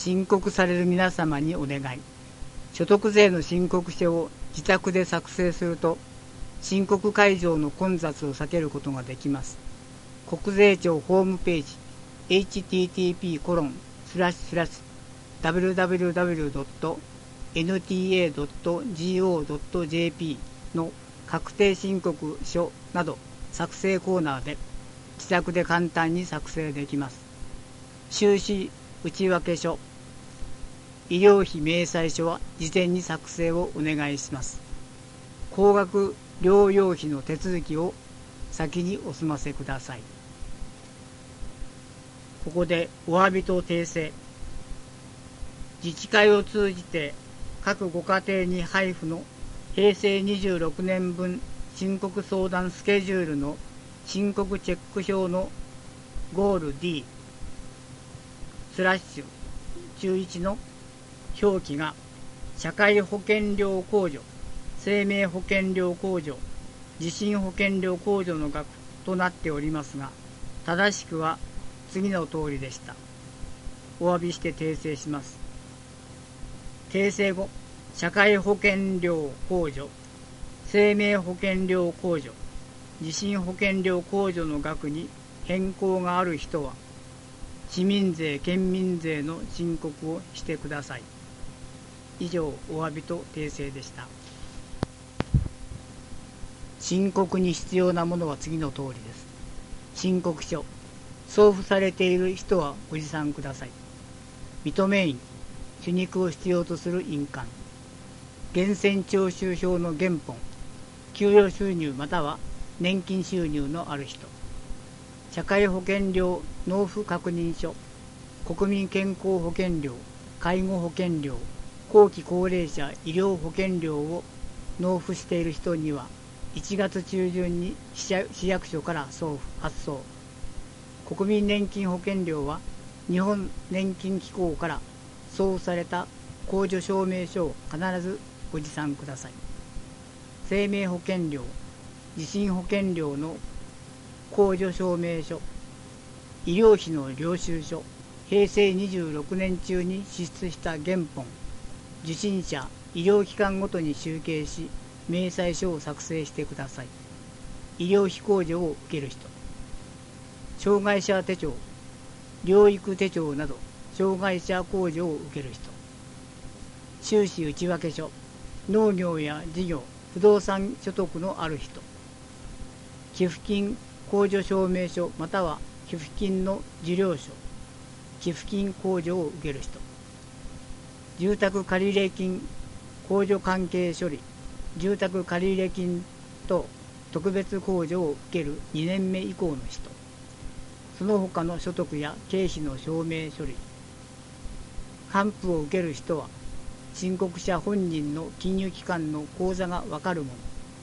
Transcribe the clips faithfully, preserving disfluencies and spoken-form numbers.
申告される皆様にお願い。所得税の申告書を自宅で作成すると、申告会場の混雑を避けることができます。国税庁ホームページ エイチティーティーピーコロンスラッシュスラッシュダブリューダブリューダブリュードットエヌティーエードットジーオードットジェーピー の確定申告書など作成コーナーで自宅で簡単に作成できます。収支内訳書、医療費明細書は事前に作成をお願いします。高額療養費の手続きを先にお済ませください。ここでお詫びと訂正。自治会を通じて各ご家庭に配布のへいせいにじゅうろくねんぶん申告相談スケジュールの申告チェック表のゴール D スラッシュじゅういちの表記が社会保険料控除、生命保険料控除、地震保険料控除の額となっておりますが、正しくは次の通りでした。お詫びして訂正します。訂正後、社会保険料控除、生命保険料控除、地震保険料控除の額に変更がある人は、市民税・県民税の申告をしてください。以上、お詫びと訂正でした。申告に必要なものは次の通りです。申告書、送付されている人はご持参ください。認め印、手肉を必要とする印鑑、源泉徴収票の原本、給与収入または年金収入のある人、社会保険料納付確認書、国民健康保険料、介護保険料、後期高齢者医療保険料を納付している人にはいちがつ中旬に市役所から送付発送。国民年金保険料は日本年金機構から送付された控除証明書を必ずご持参ください。生命保険料、地震保険料の控除証明書、医療費の領収書、へいせいにじゅうろくねん中に支出した原本、受診者、医療機関ごとに集計し、明細書を作成してください。医療費控除を受ける人、障害者手帳、療育手帳など障害者控除を受ける人、収支内訳書、農業や事業、不動産所得のある人、寄付金控除証明書または寄付金の受領書、寄付金控除を受ける人、住宅借入金控除関係処理、住宅借入金と特別控除を受けるにねんめ以降の人、その他の所得や経費の証明処理、還付を受ける人は申告者本人の金融機関の口座がわかるもの。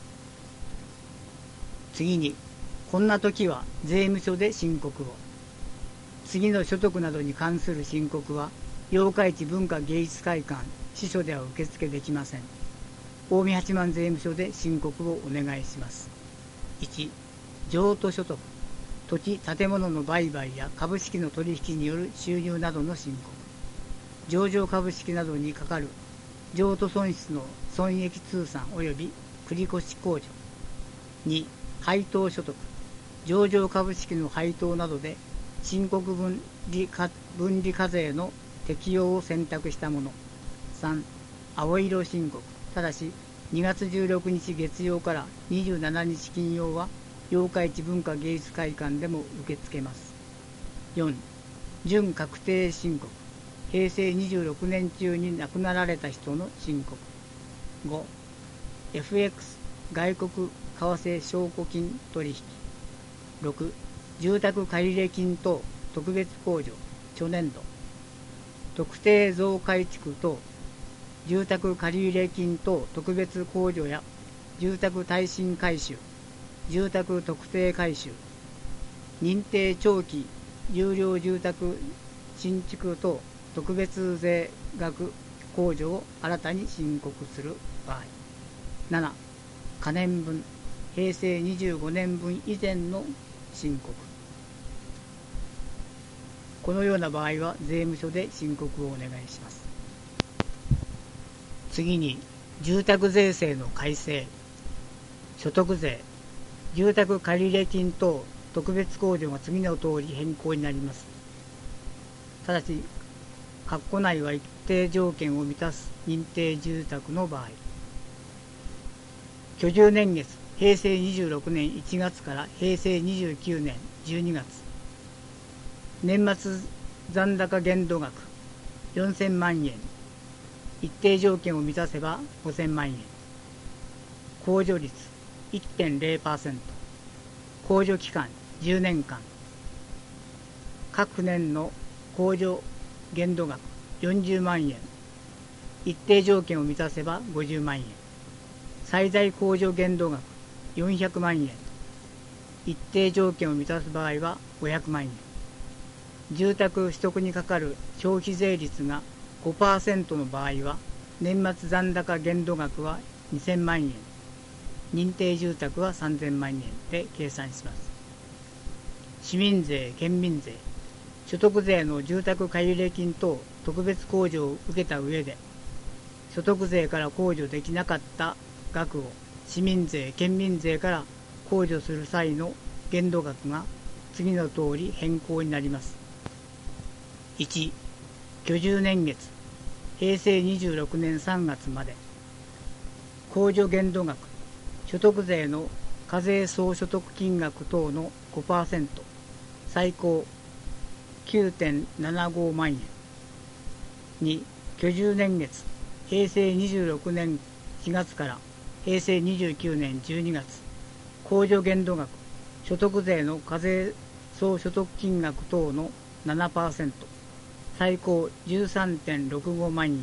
次に、こんな時は税務署で申告を。次の所得などに関する申告は八日市文化芸術会館支所では受付できません。近江八幡税務署で申告をお願いします。いち、譲渡所得、土地・建物の売買や株式の取引による収入などの申告、上場株式などにかかる譲渡損失の損益通算及び繰越控除。に、配当所得、上場株式の配当などで申告分離課分離課税の適用を選択したもの。さん、青色申告、ただしにがつじゅうろくにち月曜からにじゅうしちにち金曜は八日市文化芸術会館でも受け付けます。よん、準確定申告、へいせいにじゅうろくねん中に亡くなられた人の申告。ご、エフエックス 外国為替証拠金取引。ろく、住宅借入金等特別控除初年度、特定増改築等住宅借入金等特別控除や住宅耐震改修、住宅特定改修、認定長期有料住宅新築等特別税額控除を新たに申告する場合。なな、可年分、へいせいにじゅうごねんぶん以前の申告。 このような場合は税務署で申告をお願いします。次に、住宅税制の改正。所得税、住宅借入金等特別控除が次の通り変更になります。ただし、括弧内は一定条件を満たす認定住宅の場合、居住年月、へいせいにじゅうろくねんいちがつからへいせいにじゅうきゅうねんじゅうにがつ、年末残高限度額よんせんまんえん、一定条件を満たせばごせんまんえん、控除率 いってんれいパーセント、控除期間じゅうねんかん、各年の控除限度額よんじゅうまんえん、一定条件を満たせばごじゅうまんえん、最大控除限度額よんひゃくまんえん、一定条件を満たす場合はごひゃくまんえん、住宅取得にかかる消費税率が ごパーセント の場合は年末残高限度額はにせんまんえん、認定住宅はさんぜんまんえんで計算します。市民税、県民税、所得税の住宅借入金等特別控除を受けた上で、所得税から控除できなかった額を市民税、県民税から控除する際の限度額が次の通り変更になります。いち、居住年月、へいせいにじゅうろくねんさんがつまで、控除限度額、所得税の課税総所得金額等の ごパーセント、最高 きゅうてんななごまんえん。に、居住年月、へいせいにじゅうろくねんしがつからへいせいにじゅうきゅうねんじゅうにがつ、控除限度額、所得税の課税総所得金額等の ななパーセント、最高 じゅうさんてんろくごまんえん。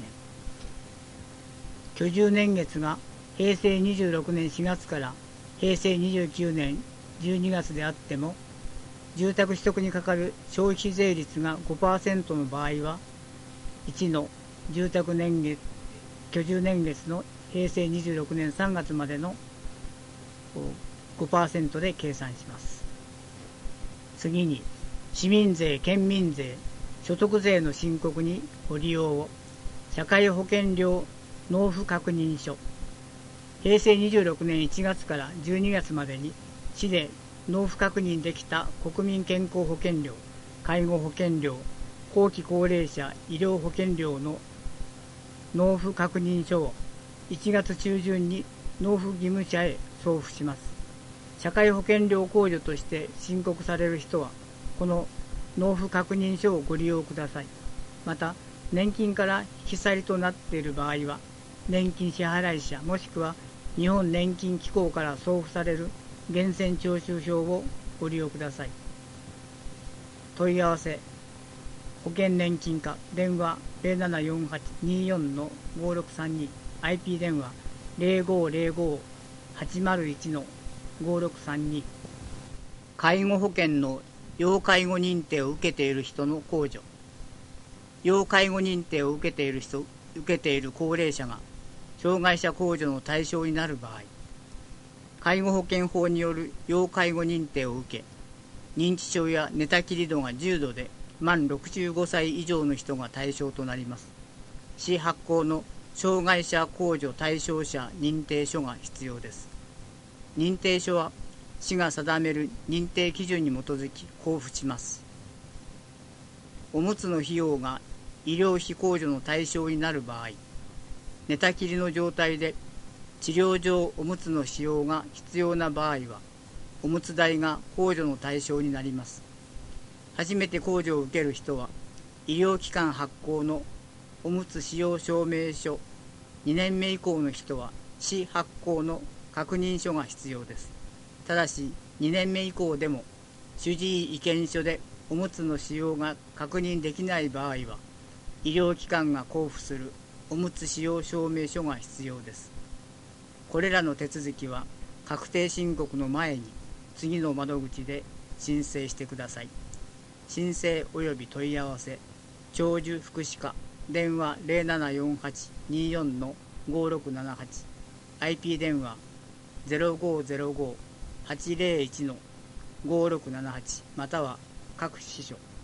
居住年月がへいせいにじゅうろくねんしがつからへいせいにじゅうきゅうねんじゅうにがつであっても、住宅取得にかかる消費税率が ごパーセント の場合は、いちの住宅年月、居住年月のへいせいにじゅうろくねんさんがつまでの ごパーセント で計算します。次に、市民税、県民税、所得税の申告にご利用を、社会保険料納付確認書、へいせいにじゅうろくねんいちがつからじゅうにがつまでに市で納付確認できた国民健康保険料、介護保険料、後期高齢者医療保険料の納付確認書をいちがつちゅうじゅんに納付義務者へ送付します。社会保険料控除として申告される人は、この納付確認書をご利用ください。また、年金から引き去りとなっている場合は、年金支払い者もしくは日本年金機構から送付される源泉徴収票をご利用ください。問い合わせ、保険年金課、電話 ゼロななよんはちにーよんのごろくさんに、アイピー 電話 ゼロごゼロごはちまるいちのごろくさんに。介護保険の要介護認定を受けている人の控除。要介護認定を受けている人、受けている高齢者が障害者控除の対象になる場合、介護保険法による要介護認定を受け、認知症や寝たきり度が重度で満ろくじゅうごさい以上の人が対象となります。市発行の障害者控除対象者認定書が必要です。認定書は市が定める認定基準に基づき交付します。おむつの費用が医療費控除の対象になる場合、寝たきりの状態で治療上おむつの使用が必要な場合は、おむつ代が控除の対象になります。初めて控除を受ける人は、医療機関発行のおむつ使用証明書、にねんめ以降の人は市発行の確認書が必要です。ただし、にねんめ以降でも主治医意見書でおむつの使用が確認できない場合は、医療機関が交付するおむつ使用証明書が必要です。これらの手続きは確定申告の前に次の窓口で申請してください。申請及び問い合わせ、長寿福祉課、電話 ゼロななよんはちにーよんのごろくななはち、アイピー 電話 ゼロごゼロごはちゼロいちのごろくななはち、または各支所。